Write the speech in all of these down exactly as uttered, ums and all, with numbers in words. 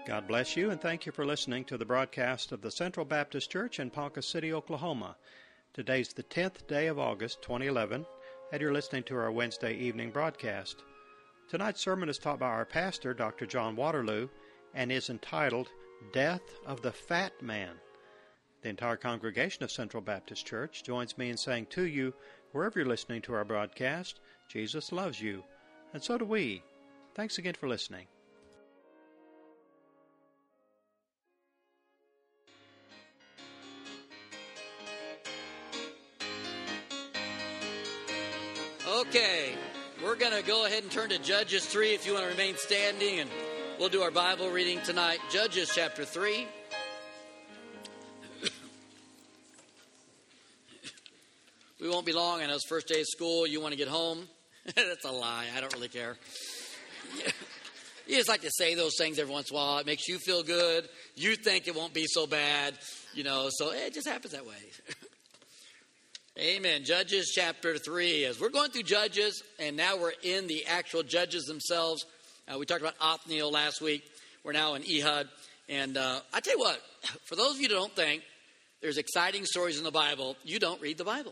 God bless you, and thank you for listening to the broadcast of the Central Baptist Church in Ponca City, Oklahoma. Today's the tenth day of August, twenty eleven, and you're listening to our Wednesday evening broadcast. Tonight's sermon is taught by our pastor, Doctor John Waterloo, and is entitled, Death of the Fat Man. The entire congregation of Central Baptist Church joins me in saying to you, wherever you're listening to our broadcast, Jesus loves you, and so do we. Thanks again for listening. Okay, we're going to go ahead and turn to Judges three if you want to remain standing, and we'll do our Bible reading tonight. Judges chapter three. We won't be long. I know it's first day of school. You want to get home. That's a lie. I don't really care. You just like to say those things every once in a while. It makes you feel good. You think it won't be so bad, you know, so it just happens that way. Amen. Judges chapter three. As we're going through Judges, and now we're in the actual Judges themselves. Uh, we talked about Othniel last week. We're now in Ehud. And uh, I tell you what, for those of you who don't think there's exciting stories in the Bible, you don't read the Bible.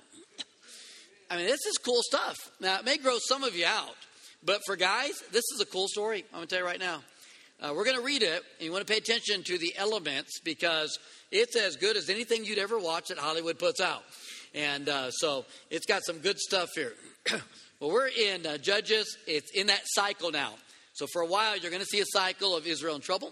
I mean, this is cool stuff. Now, it may grow some of you out. But for guys, this is a cool story. I'm going to tell you right now. Uh, we're going to read it. And you want to pay attention to the elements because it's as good as anything you'd ever watch that Hollywood puts out. And uh, so it's got some good stuff here. Well, we're in uh, Judges. It's in that cycle now. So for a while, you're going to see a cycle of Israel in trouble.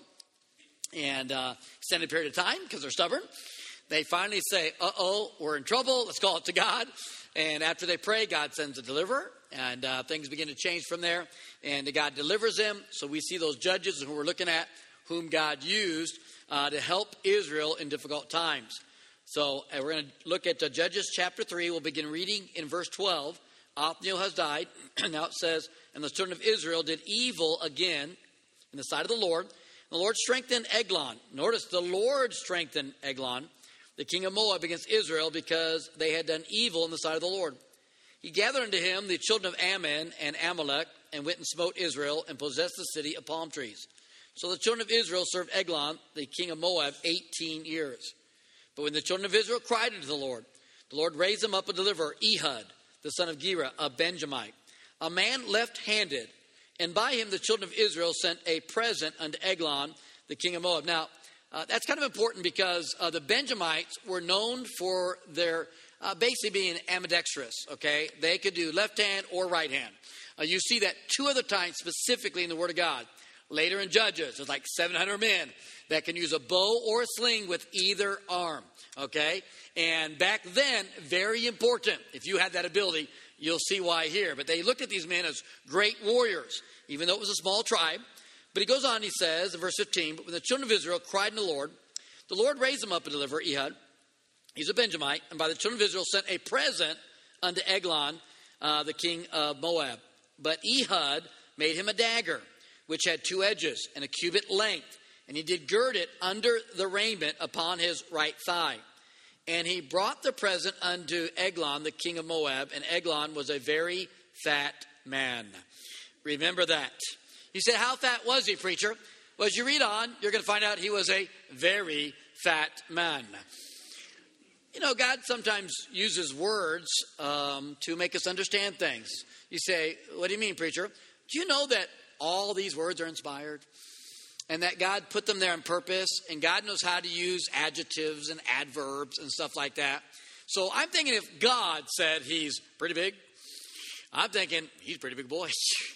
And uh, extended period of time because they're stubborn. They finally say, uh-oh, we're in trouble. Let's call it to God. And after they pray, God sends a deliverer. And uh, things begin to change from there. And God delivers them. So we see those judges who we're looking at, whom God used uh, to help Israel in difficult times. So uh, we're going to look at uh, Judges chapter three. We'll begin reading in verse twelve. Othniel has died. Now it says, and the children of Israel did evil again in the sight of the Lord. The Lord strengthened Eglon. Notice the Lord strengthened Eglon, the king of Moab, against Israel because they had done evil in the sight of the Lord. He gathered unto him the children of Ammon and Amalek and went and smote Israel and possessed the city of palm trees. So the children of Israel served Eglon, the king of Moab, eighteen years. But when the children of Israel cried unto the Lord, the Lord raised them up a deliverer, Ehud, the son of Gera, a Benjamite, a man left-handed. And by him the children of Israel sent a present unto Eglon, the king of Moab. Now, uh, that's kind of important because uh, the Benjamites were known for their uh, basically being ambidextrous, okay? They could do left hand or right hand. Uh, you see that two other times specifically in the Word of God. Later in Judges, there's like seven hundred men that can use a bow or a sling with either arm, okay? And back then, very important. If you had that ability, you'll see why here. But they looked at these men as great warriors, even though it was a small tribe. But he goes on, he says in verse fifteen, but when the children of Israel cried unto the Lord, the Lord raised him up a deliverer, Ehud. He's a Benjamite. And by the children of Israel sent a present unto Eglon, uh, the king of Moab. But Ehud made him a dagger, which had two edges and a cubit length. And he did gird it under the raiment upon his right thigh. And he brought the present unto Eglon, the king of Moab. And Eglon was a very fat man. Remember that. You say, how fat was he, preacher? Well, as you read on, you're going to find out he was a very fat man. You know, God sometimes uses words um, to make us understand things. You say, what do you mean, preacher? Do you know that all these words are inspired? And that God put them there on purpose? And God knows how to use adjectives and adverbs and stuff like that. So I'm thinking if God said he's pretty big, I'm thinking he's a pretty big boy.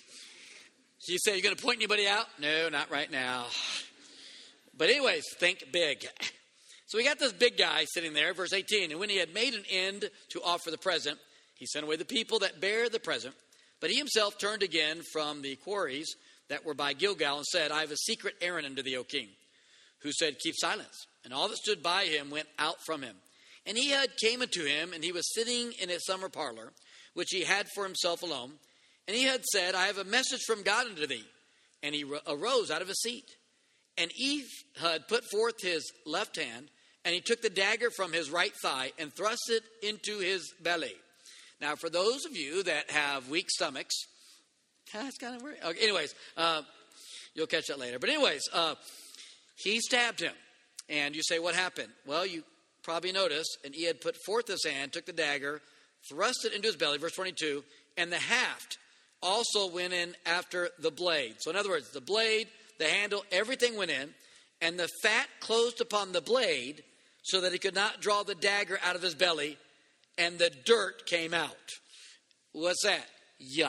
You say, you're going to point anybody out? No, not right now. But anyways, think big. So we got this big guy sitting there, verse eighteen. And when he had made an end to offer the present, he sent away the people that bare the present. But he himself turned again from the quarries that were by Gilgal and said, I have a secret errand unto thee, O king. Who said, keep silence. And all that stood by him went out from him. And Ehud came unto him, and he was sitting in a summer parlor, which he had for himself alone. And Ehud said, I have a message from God unto thee. And he arose out of his seat. And Ehud put forth his left hand, and he took the dagger from his right thigh and thrust it into his belly. Now, for those of you that have weak stomachs, that's kind of weird. Okay, anyways, uh, you'll catch that later. But anyways, uh, he stabbed him. And you say, what happened? Well, you probably noticed, and Ehud put forth his hand, took the dagger, thrust it into his belly, verse twenty-two, and the haft also went in after the blade. So in other words, the blade, the handle, everything went in, and the fat closed upon the blade so that he could not draw the dagger out of his belly, and the dirt came out. What's that? Yuck.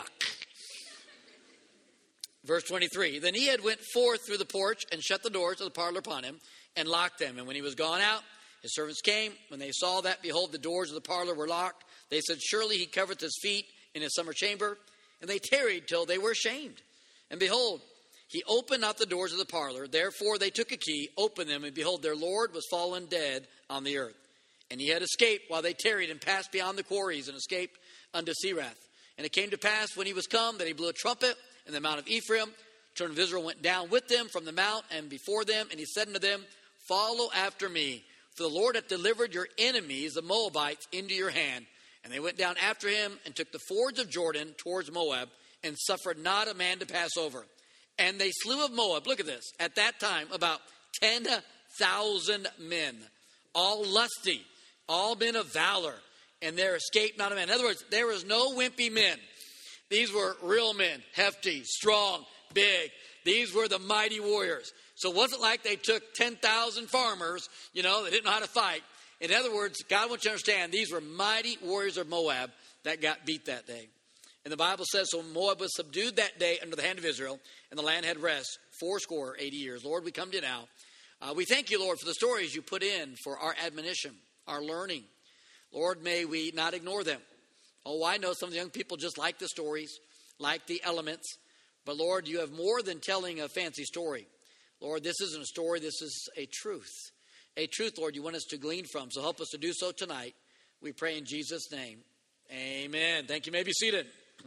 Verse twenty-three, then Ehud went forth through the porch and shut the doors of the parlor upon him and locked them. And when he was gone out, his servants came. When they saw that, behold, the doors of the parlor were locked. They said, surely he covereth his feet in his summer chamber. And they tarried till they were ashamed. And behold, he opened not the doors of the parlor. Therefore they took a key, opened them, and behold, their Lord was fallen dead on the earth. And he had escaped while they tarried and passed beyond the quarries and escaped unto Serath. And it came to pass when he was come that he blew a trumpet in the mount of Ephraim. The children of Israel went down with them from the mount and before them. And he said unto them, follow after me, for the Lord hath delivered your enemies, the Moabites, into your hand. And they went down after him and took the fords of Jordan towards Moab and suffered not a man to pass over. And they slew of Moab, look at this, at that time about ten thousand men, all lusty, all men of valor, and there escaped not a man. In other words, there was no wimpy men. These were real men, hefty, strong, big. These were the mighty warriors. So it wasn't like they took ten thousand farmers, you know, that didn't know how to fight. In other words, God wants you to understand these were mighty warriors of Moab that got beat that day. And the Bible says, so Moab was subdued that day under the hand of Israel, and the land had rest fourscore eighty years. Lord, we come to you now. Uh, we thank you, Lord, for the stories you put in for our admonition, our learning. Lord, may we not ignore them. Oh, I know some of the young people just like the stories, like the elements. But Lord, you have more than telling a fancy story. Lord, this isn't a story, this is a truth. A truth, Lord, you want us to glean from. So help us to do so tonight. We pray in Jesus' name. Amen. Thank you. You may be seated.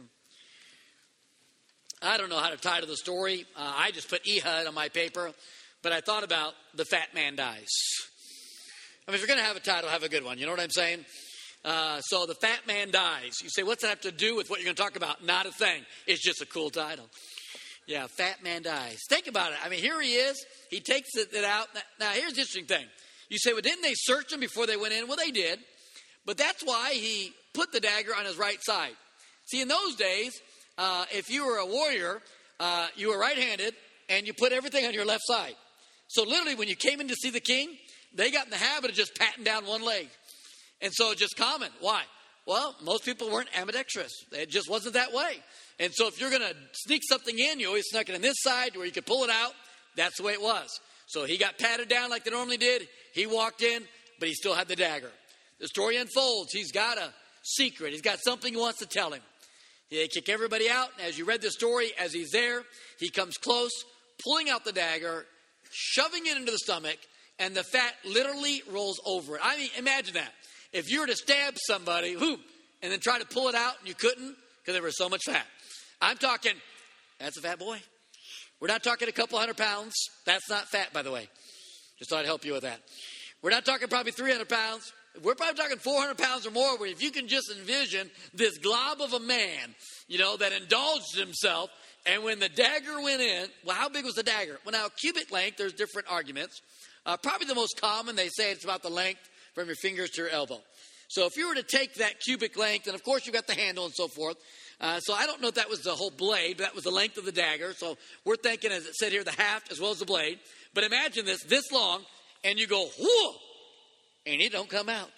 I don't know how to title the story. Uh, I just put Ehud on my paper. But I thought about the fat man dies. I mean, if you're going to have a title, have a good one. You know what I'm saying? Uh, so the fat man dies. You say, what's that have to do with what you're going to talk about? Not a thing. It's just a cool title. Yeah, fat man dies. Think about it. I mean, here he is. He takes it, it out. Now, here's the interesting thing. You say, well, didn't they search him before they went in? Well, they did. But that's why he put the dagger on his right side. See, in those days, uh, if you were a warrior, uh, you were right-handed, and you put everything on your left side. So literally, when you came in to see the king, they got in the habit of just patting down one leg. And so just common. Why? Well, most people weren't ambidextrous. It just wasn't that way. And so if you're going to sneak something in, you always snuck it on this side where you could pull it out. That's the way it was. So he got patted down like they normally did. He walked in, but he still had the dagger. The story unfolds. He's got a secret. He's got something he wants to tell him. They kick everybody out. And as you read the story, as he's there, he comes close, pulling out the dagger, shoving it into the stomach, and the fat literally rolls over it. I mean, imagine that. If you were to stab somebody, whoop, and then try to pull it out and you couldn't because there was so much fat. I'm talking, that's a fat boy. We're not talking a couple hundred pounds. That's not fat, by the way. Just thought I'd help you with that. We're not talking probably three hundred pounds. We're probably talking four hundred pounds or more, where if you can just envision this glob of a man, you know, that indulged himself, and when the dagger went in, well, how big was the dagger? Well, now, cubic length, there's different arguments. Uh, probably the most common, they say it's about the length from your fingers to your elbow. So if you were to take that cubic length, and of course you've got the handle and so forth. Uh, so I don't know if that was the whole blade, but that was the length of the dagger. So we're thinking, as it said here, the haft as well as the blade. But imagine this, this long, and you go, whoa, and it don't come out.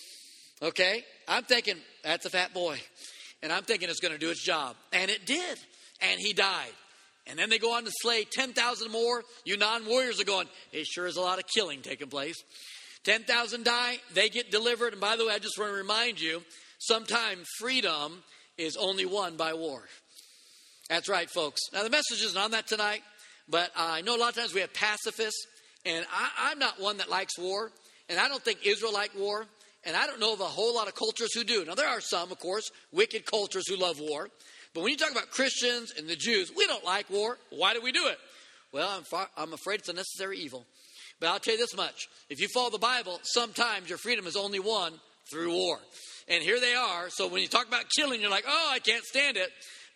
Okay? I'm thinking, that's a fat boy. And I'm thinking it's going to do its job. And it did. And he died. And then they go on to slay ten thousand more. You non-warriors are going, it sure is a lot of killing taking place. ten thousand die, they get delivered. And by the way, I just want to remind you, sometimes freedom is only won by war. That's right, folks. Now, the message isn't on that tonight, but uh, I know a lot of times we have pacifists, and I, I'm not one that likes war, and I don't think Israel liked war, and I don't know of a whole lot of cultures who do. Now, there are some, of course, wicked cultures who love war, but when you talk about Christians and the Jews, we don't like war. Why do we do it? Well, I'm, far, I'm afraid it's a necessary evil. But I'll tell you this much. If you follow the Bible, sometimes your freedom is only won through war. And here they are. So when you talk about killing, you're like, oh, I can't stand it.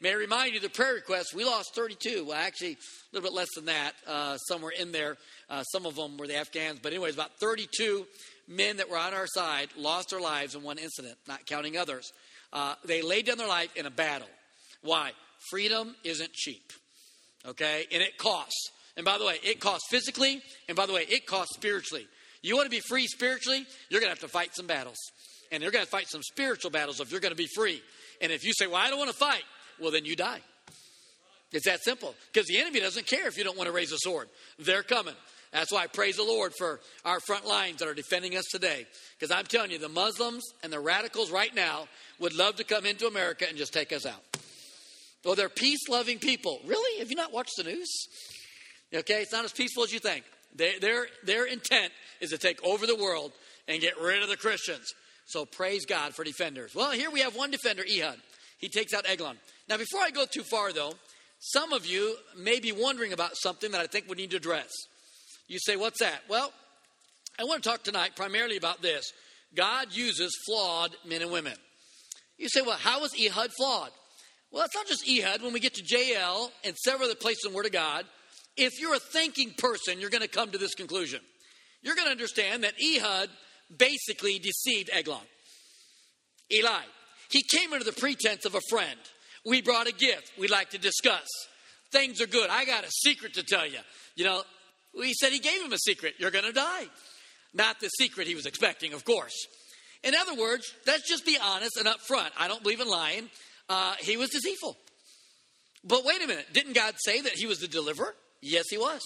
May I remind you, the prayer requests, we lost thirty-two. Well, actually, a little bit less than that, uh, somewhere in there. Uh, some of them were the Afghans. But anyways, about thirty-two men that were on our side lost their lives in one incident, not counting others. Uh, they laid down their life in a battle. Why? Freedom isn't cheap, okay? And it costs. And by the way, it costs physically, and by the way, it costs spiritually. You want to be free spiritually, you're going to have to fight some battles. And you're going to fight some spiritual battles if you're going to be free. And if you say, well, I don't want to fight, well, then you die. It's that simple. Because the enemy doesn't care if you don't want to raise a sword. They're coming. That's why I praise the Lord for our front lines that are defending us today. Because I'm telling you, the Muslims and the radicals right now would love to come into America and just take us out. Well, they're peace-loving people. Really? Have you not watched the news? Okay, it's not as peaceful as you think. They, their, their intent is to take over the world and get rid of the Christians. So praise God for defenders. Well, here we have one defender, Ehud. He takes out Eglon. Now, before I go too far, though, some of you may be wondering about something that I think we need to address. You say, what's that? Well, I want to talk tonight primarily about this. God uses flawed men and women. You say, well, how is Ehud flawed? Well, it's not just Ehud. When we get to J L and several other places in the Word of God, if you're a thinking person, you're going to come to this conclusion. You're going to understand that Ehud basically deceived Eglon. He lied. He came under the pretense of a friend. We brought a gift we'd like to discuss. Things are good. I got a secret to tell you. You know, he said he gave him a secret. You're going to die. Not the secret he was expecting, of course. In other words, let's just be honest and upfront. I don't believe in lying. Uh, he was deceitful. But wait a minute. Didn't God say that he was the deliverer? Yes, he was.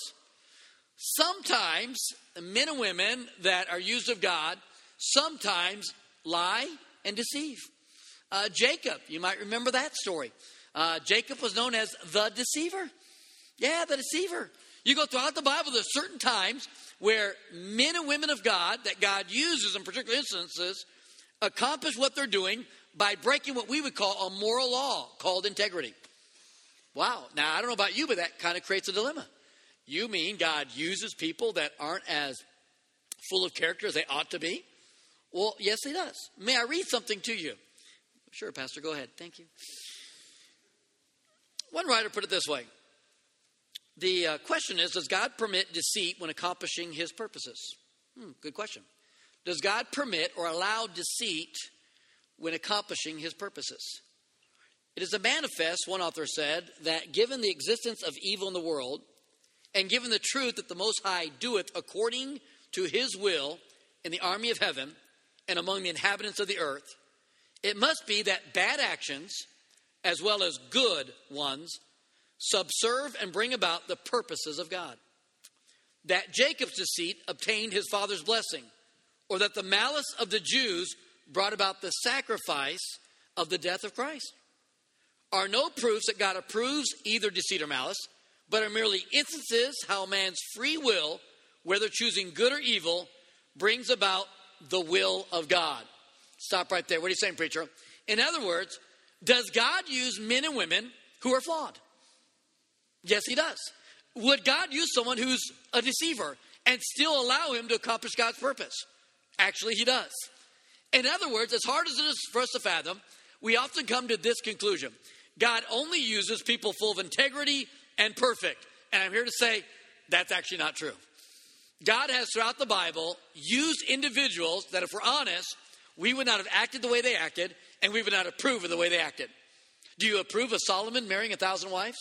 Sometimes men and women that are used of God sometimes lie and deceive. Uh, Jacob, you might remember that story. Uh, Jacob was known as the deceiver. Yeah, the deceiver. You go throughout the Bible, there's certain times where men and women of God that God uses in particular instances accomplish what they're doing by breaking what we would call a moral law called integrity. Wow. Now, I don't know about you, but that kind of creates a dilemma. You mean God uses people that aren't as full of character as they ought to be? Well, yes, he does. May I read something to you? Sure, Pastor, go ahead. Thank you. One writer put it this way. The uh, question is, does God permit deceit when accomplishing his purposes? Hmm, good question. Does God permit or allow deceit when accomplishing his purposes? It is a manifest, one author said, that given the existence of evil in the world, and given the truth that the Most High doeth according to his will in the army of heaven and among the inhabitants of the earth, it must be that bad actions, as well as good ones, subserve and bring about the purposes of God. That Jacob's deceit obtained his father's blessing, or that the malice of the Jews brought about the sacrifice of the death of Christ, are no proofs that God approves either deceit or malice, but are merely instances how man's free will, whether choosing good or evil, brings about the will of God. Stop right there. What are you saying, preacher? In other words, does God use men and women who are flawed? Yes, he does. Would God use someone who's a deceiver and still allow him to accomplish God's purpose? Actually, he does. In other words, as hard as it is for us to fathom, we often come to this conclusion. God only uses people full of integrity and perfect. And I'm here to say that's actually not true. God has throughout the Bible used individuals that, if we're honest, we would not have acted the way they acted, and we would not approve of the way they acted. Do you approve of Solomon marrying a thousand wives?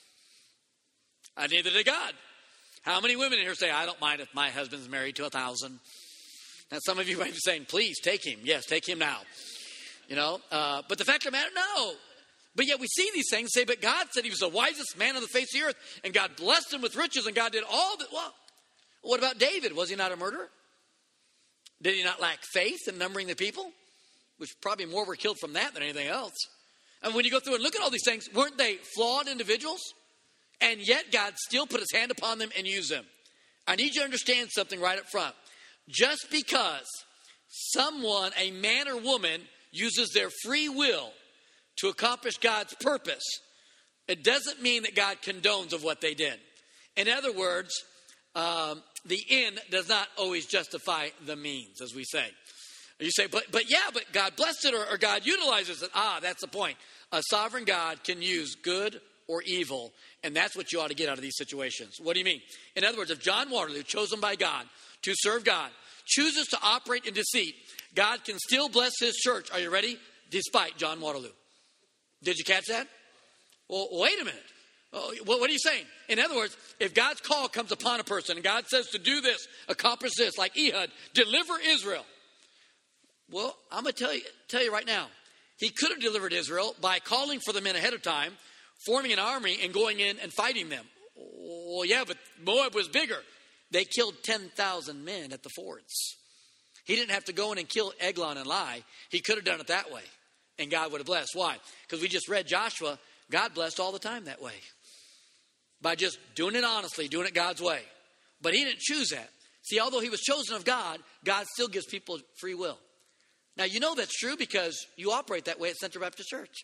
Uh, neither did God. How many women in here say, I don't mind if my husband's married to a thousand? Now, some of you might be saying, please take him. Yes, take him now. You know, uh, but the fact of the matter, no. But yet we see these things and say, but God said he was the wisest man on the face of the earth, and God blessed him with riches, and God did all that. Well, what about David? Was he not a murderer? Did he not lack faith in numbering the people? Which probably more were killed from that than anything else. And when you go through and look at all these things, weren't they flawed individuals? And yet God still put his hand upon them and used them. I need you to understand something right up front. Just because someone, a man or woman, uses their free will to accomplish God's purpose, it doesn't mean that God condones of what they did. In other words, um, the end does not always justify the means, as we say. You say, but but yeah, but God blessed it or, or God utilizes it. Ah, that's the point. A sovereign God can use good or evil, and that's what you ought to get out of these situations. What do you mean? In other words, if John Waterloo, chosen by God to serve God, chooses to operate in deceit, God can still bless his church. Are you ready? Despite John Waterloo. Did you catch that? Well, wait a minute. Oh, what are you saying? In other words, if God's call comes upon a person and God says to do this, accomplish this, like Ehud, deliver Israel. Well, I'm going to tell you, tell you right now, he could have delivered Israel by calling for the men ahead of time, forming an army and going in and fighting them. Well, yeah, but Moab was bigger. They killed ten thousand men at the fords. He didn't have to go in and kill Eglon and Lai. He could have done it that way, and God would have blessed. Why? Because we just read Joshua. God blessed all the time that way. By just doing it honestly, doing it God's way. But he didn't choose that. See, although he was chosen of God, God still gives people free will. Now, you know that's true because you operate that way at Central Baptist Church.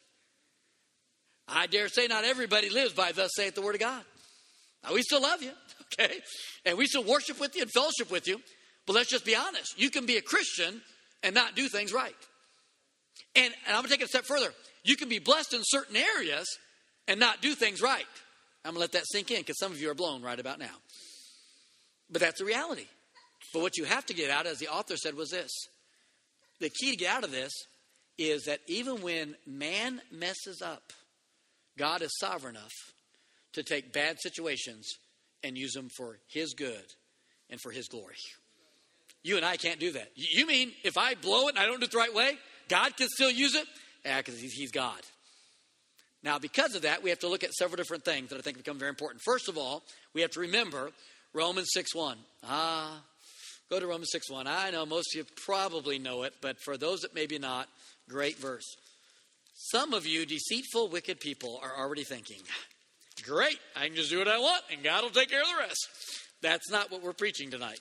I dare say not everybody lives by thus saith the word of God. Now, we still love you, okay? And we still worship with you and fellowship with you. But let's just be honest. You can be a Christian and not do things right. And, and I'm going to take it a step further. You can be blessed in certain areas and not do things right. I'm going to let that sink in because some of you are blown right about now. But that's the reality. But what you have to get out, as the author said, was this. The key to get out of this is that even when man messes up, God is sovereign enough to take bad situations and use them for his good and for his glory. You and I can't do that. You mean if I blow it and I don't do it the right way, God can still use it? Yeah, because he's, he's God. Now, because of that, we have to look at several different things that I think become very important. First of all, we have to remember Romans six one. Ah, go to Romans six one. I know most of you probably know it, but for those that maybe not, great verse. Some of you deceitful, wicked people are already thinking, great, I can just do what I want and God will take care of the rest. That's not what we're preaching tonight.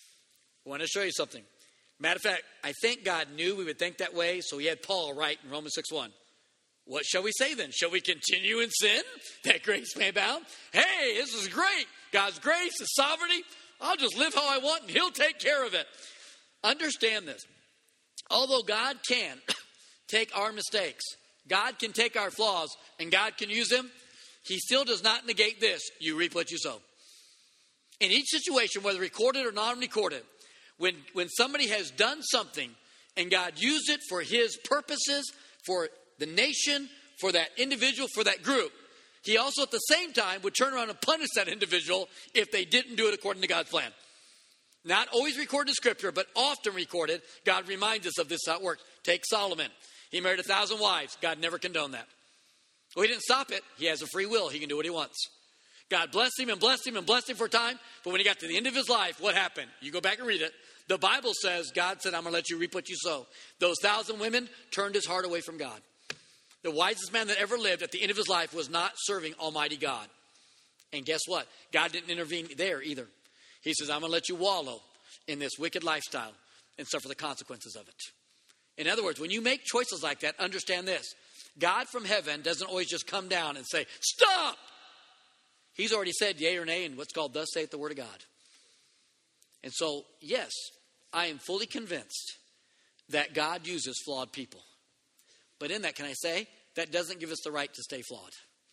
I want to show you something. Matter of fact, I think God knew we would think that way, so he had Paul write in Romans six one. What shall we say then? Shall we continue in sin that grace may abound? Hey, this is great. God's grace, his sovereignty. I'll just live how I want and he'll take care of it. Understand this. Although God can take our mistakes, God can take our flaws, and God can use them, he still does not negate this. You reap what you sow. In each situation, whether recorded or non-recorded, when, when somebody has done something and God used it for his purposes, for the nation, for that individual, for that group, he also at the same time would turn around and punish that individual if they didn't do it according to God's plan. Not always recorded in Scripture, but often recorded. God reminds us of this, how it works. Take Solomon. He married a thousand wives. God never condoned that. Well, he didn't stop it. He has a free will. He can do what he wants. God blessed him and blessed him and blessed him for a time. But when he got to the end of his life, what happened? You go back and read it. The Bible says, God said, I'm going to let you reap what you sow. Those thousand women turned his heart away from God. The wisest man that ever lived at the end of his life was not serving Almighty God. And guess what? God didn't intervene there either. He says, I'm going to let you wallow in this wicked lifestyle and suffer the consequences of it. In other words, when you make choices like that, understand this. God from heaven doesn't always just come down and say, stop. He's already said yea or nay in what's called thus saith the word of God. And so, yes, I am fully convinced that God uses flawed people. But in that, can I say, that doesn't give us the right to stay flawed.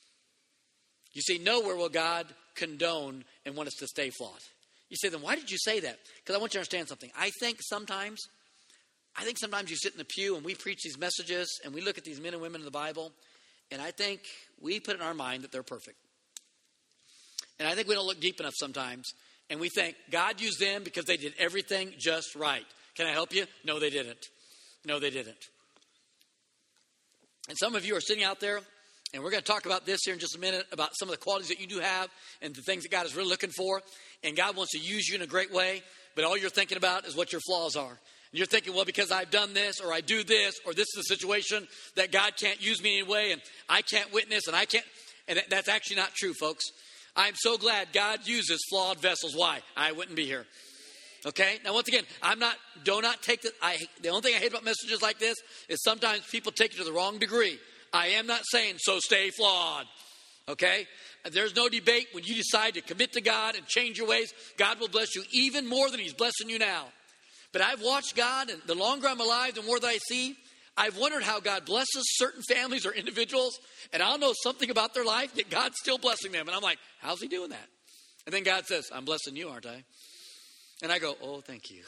You see, nowhere will God condone and want us to stay flawed. You say, then why did you say that? Because I want you to understand something. I think sometimes, I think sometimes you sit in the pew and we preach these messages and we look at these men and women in the Bible, and I think we put in our mind that they're perfect. And I think we don't look deep enough sometimes, and we think God used them because they did everything just right. Can I help you? No, they didn't. No, they didn't. And some of you are sitting out there, and we're going to talk about this here in just a minute, about some of the qualities that you do have and the things that God is really looking for. And God wants to use you in a great way, but all you're thinking about is what your flaws are. And you're thinking, well, because I've done this, or I do this, or this is a situation that God can't use me in a way, and I can't witness, and I can't. And that's actually not true, folks. I'm so glad God uses flawed vessels. Why? I wouldn't be here. Okay? Now, once again, I'm not, do not take the, I, the only thing I hate about messages like this is sometimes people take it to the wrong degree. I am not saying, so stay flawed. Okay? There's no debate when you decide to commit to God and change your ways. God will bless you even more than he's blessing you now. But I've watched God, and the longer I'm alive, the more that I see, I've wondered how God blesses certain families or individuals, and I'll know something about their life, yet God's still blessing them. And I'm like, how's he doing that? And then God says, I'm blessing you, aren't I? And I go, oh, thank you.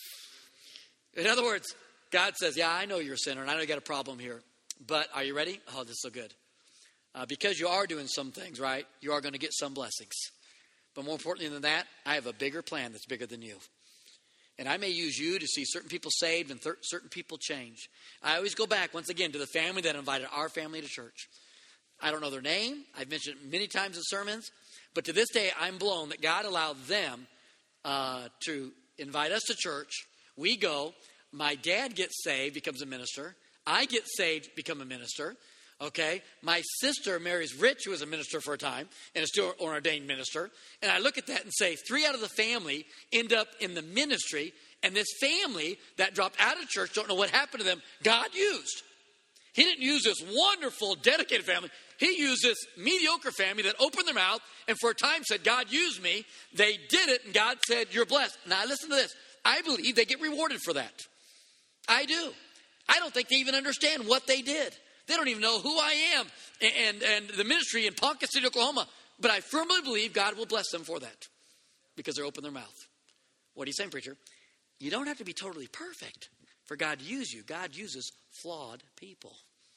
In other words, God says, yeah, I know you're a sinner, and I know you got a problem here. But are you ready? Oh, this is so good. Uh, because you are doing some things, right? You are going to get some blessings. But more importantly than that, I have a bigger plan that's bigger than you. And I may use you to see certain people saved and th- certain people change. I always go back, once again, to the family that invited our family to church. I don't know their name. I've mentioned it many times in sermons. But to this day, I'm blown that God allowed them uh, to invite us to church. We go. My dad gets saved, becomes a minister. I get saved, become a minister. Okay, my sister marries Rich, who was a minister for a time, and is still an ordained minister. And I look at that and say, three out of the family end up in the ministry, and this family that dropped out of church, don't know what happened to them, God used. He didn't use this wonderful, dedicated family. He used this mediocre family that opened their mouth and for a time said, God used me. They did it, and God said, you're blessed. Now, listen to this. I believe they get rewarded for that. I do. I don't think they even understand what they did. They don't even know who I am and, and the ministry in Ponca City, Oklahoma. But I firmly believe God will bless them for that because they open their mouth. What are you saying, preacher? You don't have to be totally perfect for God to use you. God uses flawed people.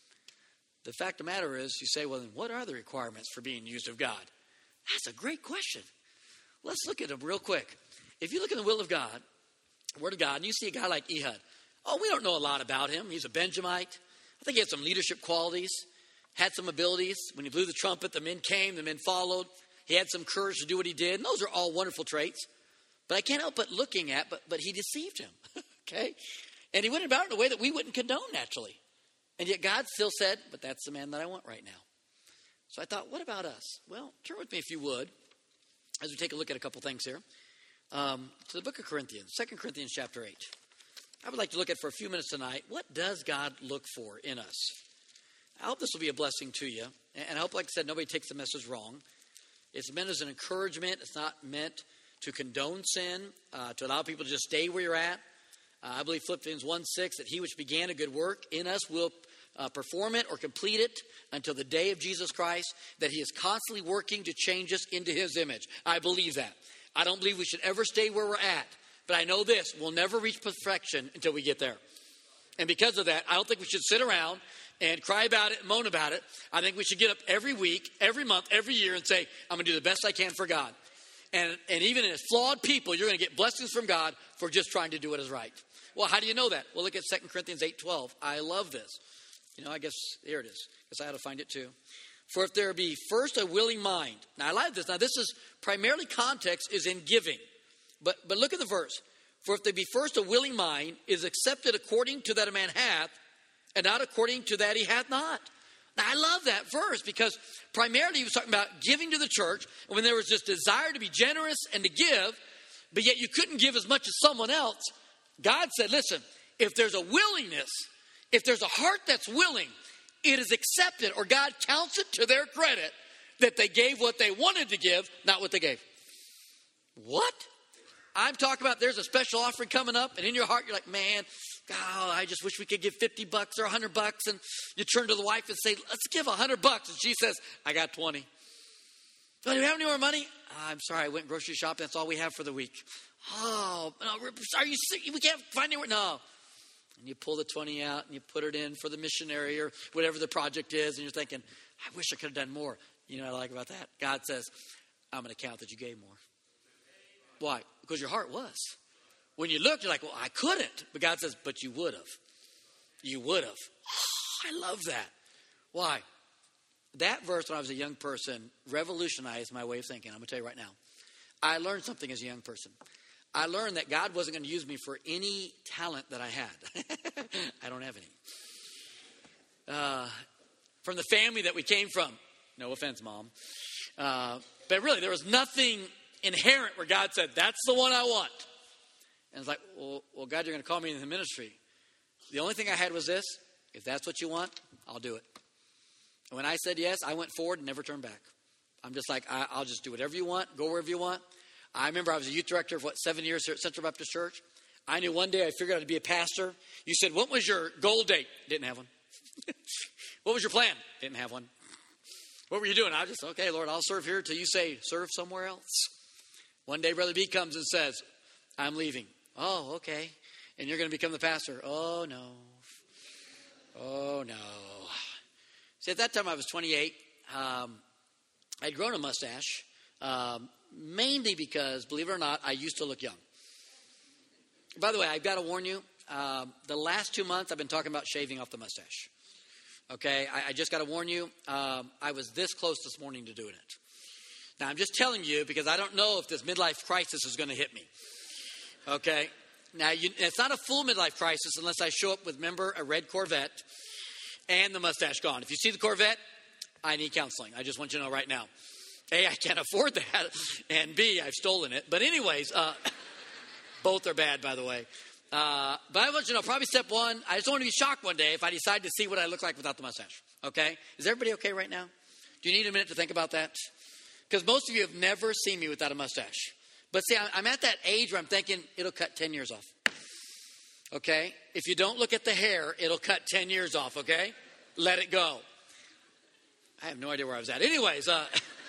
The fact of the matter is, you say, well, then what are the requirements for being used of God? That's a great question. Let's look at them real quick. If you look in the will of God, Word of God, and you see a guy like Ehud. Oh, we don't know a lot about him. He's a Benjamite. I think he had some leadership qualities, had some abilities. When he blew the trumpet, the men came, the men followed. He had some courage to do what he did. And those are all wonderful traits. But I can't help but looking at, but, but he deceived him. Okay? And he went about it in a way that we wouldn't condone naturally. And yet God still said, but that's the man that I want right now. So I thought, what about us? Well, turn with me if you would, as we take a look at a couple things here, um, to the book of Corinthians, Second Corinthians chapter eight. I would like to look at for a few minutes tonight, what does God look for in us? I hope this will be a blessing to you. And I hope, like I said, nobody takes the message wrong. It's meant as an encouragement. It's not meant to condone sin, uh, to allow people to just stay where you're at. Uh, I believe Philippians one six, that he which began a good work in us will uh, perform it or complete it until the day of Jesus Christ, that he is constantly working to change us into his image. I believe that. I don't believe we should ever stay where we're at. But I know this, we'll never reach perfection until we get there. And because of that, I don't think we should sit around and cry about it and moan about it. I think we should get up every week, every month, every year and say, I'm going to do the best I can for God. And, and even as flawed people, you're going to get blessings from God for just trying to do what is right. Well, how do you know that? Well, look at Second Corinthians eight twelve. I love this. You know, I guess, here it is. Because I had to find it too. For if there be first a willing mind. Now, I like this. Now, this is primarily context is in giving. But but look at the verse. For if there be first a willing mind, is accepted according to that a man hath, and not according to that he hath not. Now, I love that verse because primarily he was talking about giving to the church, and when there was this desire to be generous and to give, but yet you couldn't give as much as someone else, God said, listen, if there's a willingness, if there's a heart that's willing, it is accepted, or God counts it to their credit that they gave what they wanted to give, not what they gave. What? I'm talking about there's a special offering coming up, and in your heart you're like, man, God, I just wish we could give fifty bucks or one hundred bucks. And you turn to the wife and say, let's give one hundred bucks. And she says, I got twenty. Oh, do you have any more money? I'm sorry, I went grocery shopping. That's all we have for the week. Oh, no, are you sick? We can't find anywhere. No. And you pull the twenty out and you put it in for the missionary or whatever the project is. And you're thinking, I wish I could have done more. You know what I like about that? God says, I'm going to count that you gave more. Why? Because your heart was. When you look, you're like, well, I couldn't. But God says, but you would have. You would have. Oh, I love that. Why? That verse, when I was a young person, revolutionized my way of thinking. I'm going to tell you right now. I learned something as a young person. I learned that God wasn't going to use me for any talent that I had. I don't have any. Uh, from the family that we came from. No offense, Mom. Uh, but really, there was nothing inherent where God said, that's the one I want. And it's like, well, well, God, you're going to call me into the ministry. The only thing I had was this. If that's what you want, I'll do it. And when I said yes, I went forward and never turned back. I'm just like, I, I'll just do whatever you want, go wherever you want. I remember I was a youth director of, what, seven years here at Central Baptist Church. I knew one day I figured out to be a pastor. You said, what was your goal date? Didn't have one. What was your plan? Didn't have one. What were you doing? I was just, okay, Lord, I'll serve here till you say serve somewhere else. One day Brother B comes and says, I'm leaving. Oh, okay. And you're going to become the pastor. Oh, no. Oh, no. See, at that time I was twenty-eight. Um, I'd grown a mustache, um, mainly because, believe it or not, I used to look young. By the way, I've got to warn you, um, the last two months I've been talking about shaving off the mustache. Okay, I, I just got to warn you, um, I was this close this morning to doing it. Now, I'm just telling you because I don't know if this midlife crisis is going to hit me. Okay, now you, it's not a full midlife crisis unless I show up with, remember, a red Corvette and the mustache gone. If you see the Corvette, I need counseling. I just want you to know right now. A, I can't afford that, and B, I've stolen it. But anyways, uh, both are bad, by the way. Uh, but I want you to know, probably step one, I just don't want to be shocked one day if I decide to see what I look like without the mustache. Okay? Is everybody okay right now? Do you need a minute to think about that? Because most of you have never seen me without a mustache. But see, I'm at that age where I'm thinking it'll cut ten years off. Okay? If you don't look at the hair, it'll cut ten years off, okay? Let it go. I have no idea where I was at. Anyways, uh,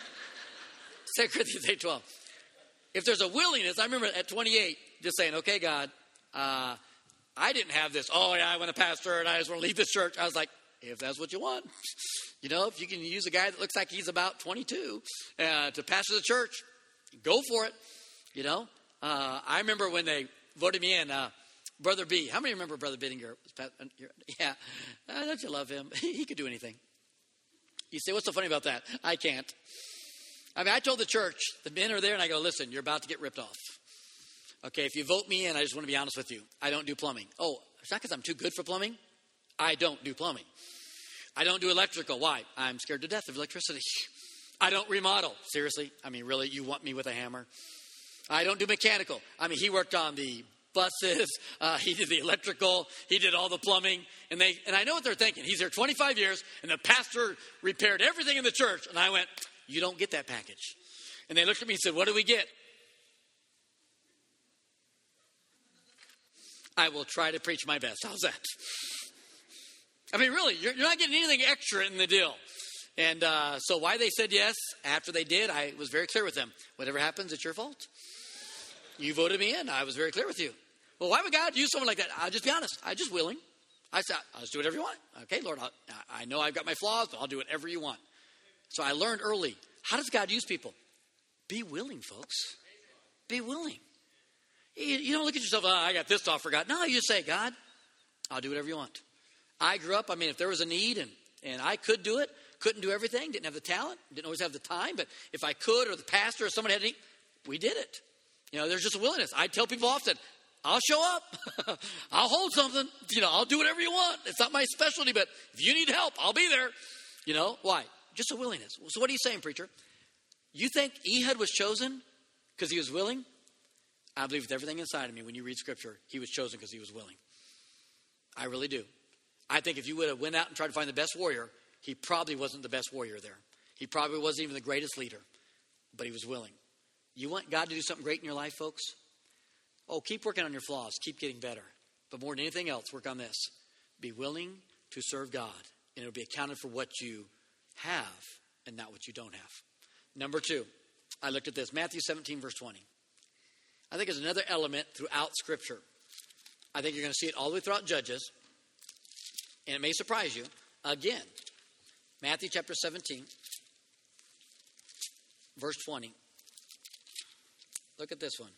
Second Corinthians eight twelve. If there's a willingness, I remember at twenty-eight just saying, okay, God, uh, I didn't have this, oh, yeah, I want a pastor and I just want to leave this church. I was like, if that's what you want. You know, if you can use a guy that looks like he's about twenty-two uh, to pastor the church, go for it. You know, uh, I remember when they voted me in, uh, Brother B. How many remember Brother Bittinger? Yeah. Uh, don't you love him? He could do anything. You say, what's so funny about that? I can't. I mean, I told the church, the men are there, and I go, listen, you're about to get ripped off. Okay, if you vote me in, I just want to be honest with you. I don't do plumbing. Oh, it's not because I'm too good for plumbing. I don't do plumbing. I don't do electrical. Why? I'm scared to death of electricity. I don't remodel. Seriously? I mean, really? You want me with a hammer? I don't do mechanical. I mean, he worked on the buses. Uh, he did the electrical. He did all the plumbing. And they and I know what they're thinking. He's here twenty-five years, and the pastor repaired everything in the church. And I went, you don't get that package. And they looked at me and said, what do we get? I will try to preach my best. How's that? I mean, really, you're, you're not getting anything extra in the deal. And uh, so why they said yes after they did, I was very clear with them. Whatever happens, it's your fault. You voted me in. I was very clear with you. Well, why would God use someone like that? I'll just be honest. I'm just willing. I said, I'll just do whatever you want. Okay, Lord, I'll, I know I've got my flaws, but I'll do whatever you want. So I learned early. How does God use people? Be willing, folks. Be willing. You, you don't look at yourself, oh, I got this to offer God. No, you just say, God, I'll do whatever you want. I grew up, I mean, if there was a need and, and I could do it, couldn't do everything, didn't have the talent, didn't always have the time, but if I could or the pastor or somebody had a need, we did it. You know, there's just a willingness. I tell people often, I'll show up. I'll hold something. You know, I'll do whatever you want. It's not my specialty, but if you need help, I'll be there. You know, why? Just a willingness. So what are you saying, preacher? You think Ehud was chosen because he was willing? I believe with everything inside of me, when you read Scripture, he was chosen because he was willing. I really do. I think if you would have went out and tried to find the best warrior, he probably wasn't the best warrior there. He probably wasn't even the greatest leader, but he was willing. You want God to do something great in your life, folks? Oh, keep working on your flaws. Keep getting better. But more than anything else, work on this. Be willing to serve God, and it'll be accounted for what you have and not what you don't have. Number two, I looked at this. Matthew seventeen, verse twenty. I think there's another element throughout Scripture. I think you're going to see it all the way throughout Judges, and it may surprise you. Again, Matthew chapter seventeen, verse twenty. Look at this one.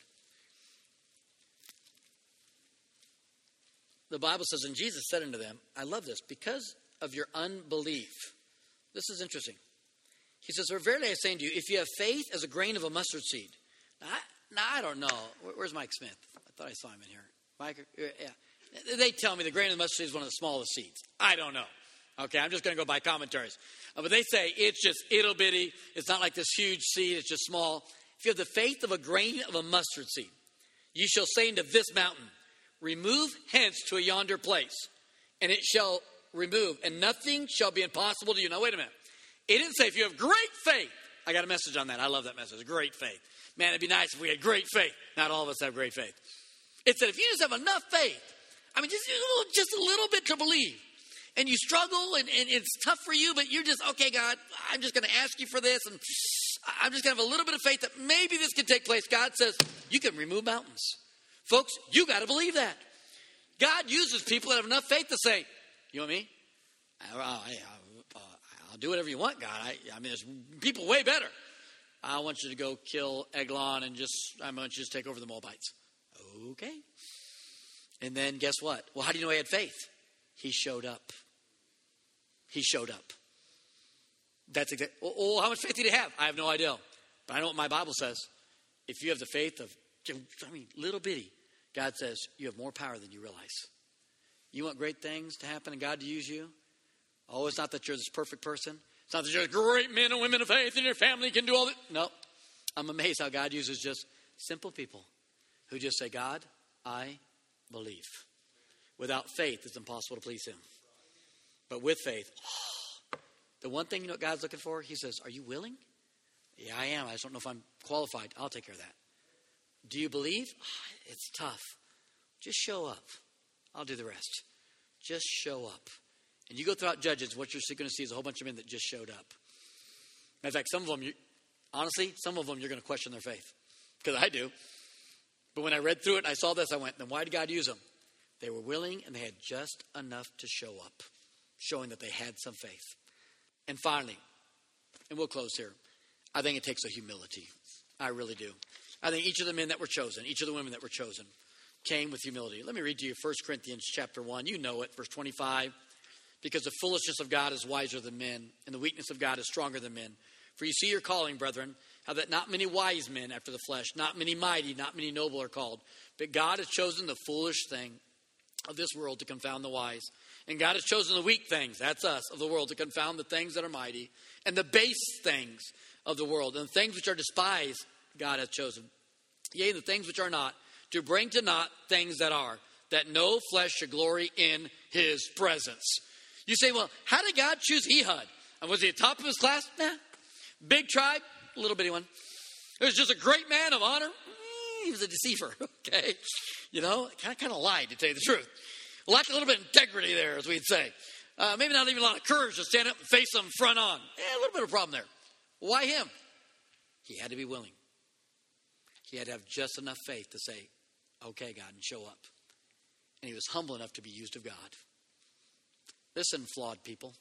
The Bible says, and Jesus said unto them, I love this, because of your unbelief. This is interesting. He says, for verily I say unto you, if you have faith as a grain of a mustard seed. Now, I, now, I don't know. Where, where's Mike Smith? I thought I saw him in here. Mike, yeah. They tell me the grain of the mustard seed is one of the smallest seeds. I don't know. Okay, I'm just going to go by commentaries. Uh, but they say it's just ittle bitty. It's not like this huge seed. It's just small. If you have the faith of a grain of a mustard seed, you shall say unto this mountain, remove hence to a yonder place, and it shall remove, and nothing shall be impossible to you. Now, wait a minute. It didn't say if you have great faith. I got a message on that. I love that message. Great faith. Man, it'd be nice if we had great faith. Not all of us have great faith. It said if you just have enough faith, I mean, just a little, just a little bit to believe, and you struggle and, and it's tough for you, but you're just, okay, God, I'm just going to ask you for this, and I'm just going to have a little bit of faith that maybe this can take place. God says, you can remove mountains. Folks, you got to believe that. God uses people that have enough faith to say, you know what I mean? I, I, I, I'll do whatever you want, God. I, I mean, there's people way better. I want you to go kill Eglon and just, I want you to just take over the Moabites. Okay. And then guess what? Well, how do you know he had faith? He showed up. He showed up. That's exactly. Oh, oh, how much faith did he have? I have no idea. But I know what my Bible says. If you have the faith of, I mean, little bitty, God says you have more power than you realize. You want great things to happen and God to use you? Oh, it's not that you're this perfect person. It's not that you're great men and women of faith and your family can do all that. No. I'm amazed how God uses just simple people who just say, God, I believe. Without faith, it's impossible to please him. But with faith, oh, the one thing you know what God's looking for, he says, are you willing? Yeah, I am. I just don't know if I'm qualified. I'll take care of that. Do you believe? Oh, it's tough. Just show up. I'll do the rest. Just show up. And you go throughout Judges, what you're going to see is a whole bunch of men that just showed up. In fact, some of them, you, honestly, some of them you're going to question their faith. Because I do. But when I read through it and I saw this, I went, then why did God use them? They were willing and they had just enough to show up, showing that they had some faith. And finally, and we'll close here, I think it takes a humility. I really do. I think each of the men that were chosen, each of the women that were chosen, came with humility. Let me read to you First Corinthians chapter one. You know it, verse twenty-five. Because the foolishness of God is wiser than men, and the weakness of God is stronger than men. For you see your calling, brethren, how that not many wise men after the flesh, not many mighty, not many noble are called. But God has chosen the foolish thing of this world to confound the wise. And God has chosen the weak things, that's us, of the world, to confound the things that are mighty. And the base things of the world, and the things which are despised, God hath chosen. Yea, the things which are not, to bring to naught things that are, that no flesh should glory in his presence. You say, well, how did God choose Ehud? And was he at the top of his class? Nah. Big tribe, a little bitty one. He was just a great man of honor. He was a deceiver, okay? You know, kind of, kind of lied, to tell you the truth. Lacked a little bit of integrity there, as we'd say. Uh, maybe not even a lot of courage to stand up and face them front on. Yeah, a little bit of a problem there. Why him? He had to be willing. He had to have just enough faith to say, okay, God, and show up. And he was humble enough to be used of God. Listen, flawed people.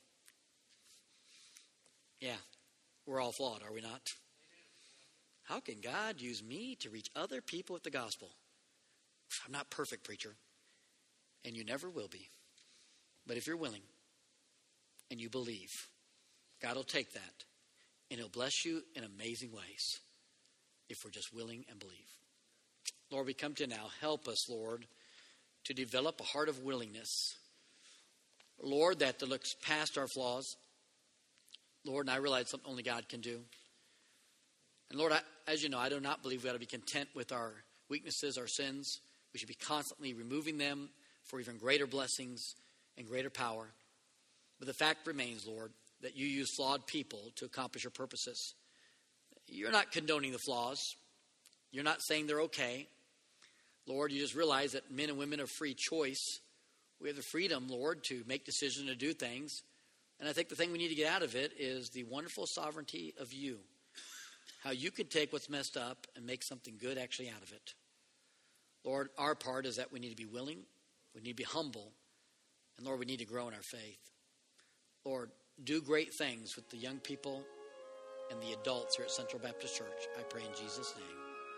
Yeah, we're all flawed, are we not? How can God use me to reach other people with the gospel? I'm not perfect, preacher, and you never will be. But if you're willing and you believe, God will take that and he'll bless you in amazing ways if we're just willing and believe. Lord, we come to you now. Help us, Lord, to develop a heart of willingness. Lord, that looks past our flaws. Lord, and I realize something only God can do. And Lord, I, as you know, I do not believe we ought to be content with our weaknesses, our sins. We should be constantly removing them for even greater blessings and greater power. But the fact remains, Lord, that you use flawed people to accomplish your purposes. You're not condoning the flaws. You're not saying they're okay. Lord, you just realize that men and women of free choice, we have the freedom, Lord, to make decisions, to do things. And I think the thing we need to get out of it is the wonderful sovereignty of you. How you can take what's messed up and make something good actually out of it. Lord, our part is that we need to be willing. We need to be humble. And Lord, we need to grow in our faith. Lord, do great things with the young people and the adults here at Central Baptist Church. I pray in Jesus' name.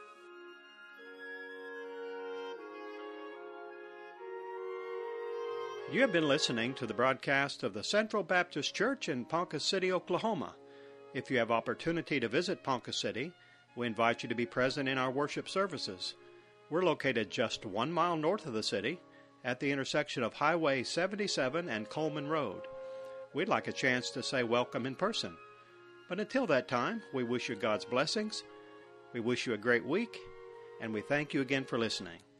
You have been listening to the broadcast of the Central Baptist Church in Ponca City, Oklahoma. If you have opportunity to visit Ponca City, we invite you to be present in our worship services. We're located just one mile north of the city at the intersection of Highway seventy-seven and Coleman Road. We'd like a chance to say welcome in person. But until that time, we wish you God's blessings, we wish you a great week, and we thank you again for listening.